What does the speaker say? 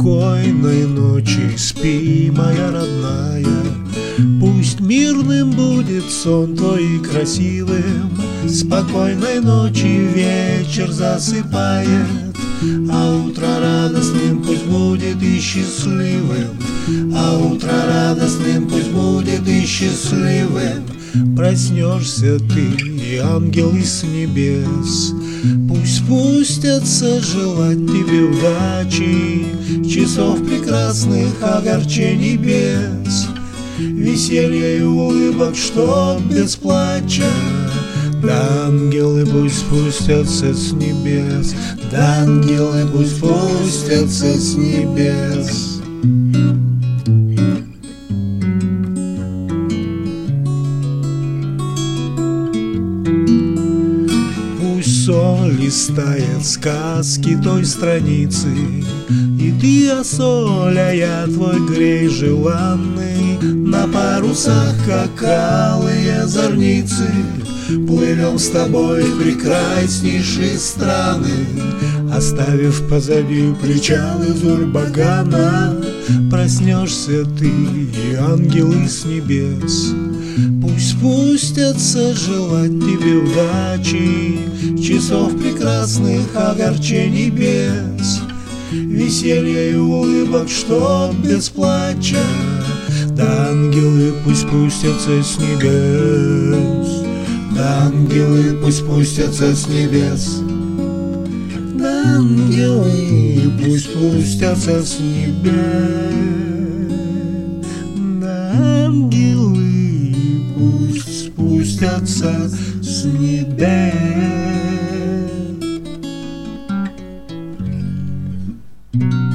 Спокойной ночи, спи, моя родная. Пусть мирным будет сон твой красивым. Спокойной ночи вечер засыпает, а утро радостным пусть будет и счастливым. А утро радостным пусть будет и счастливым. Проснешься ты, и ангелы с небес пусть спустятся желать тебе удачи, часов прекрасных, огорчений без, веселья и улыбок, что без плача. Да ангелы пусть спустятся с небес, да ангелы пусть спустятся с небес. Сон листает сказки той страницы, и ты, а соль, а я твой грей желанный. На парусах, как алые зорницы, плывем с тобой в прекраснейшие страны, оставив позади причалы Зурбагана. Проснешься ты, и ангелы с небес пусть спустятся желать тебе удачи, часов прекрасных, огорчений без, веселья и улыбок, что без плача. Да ангелы пусть спустятся с небес, да ангелы пусть спустятся с небес, да ангелы пусть спустятся с небес, да ангелы пусть спустятся с небес.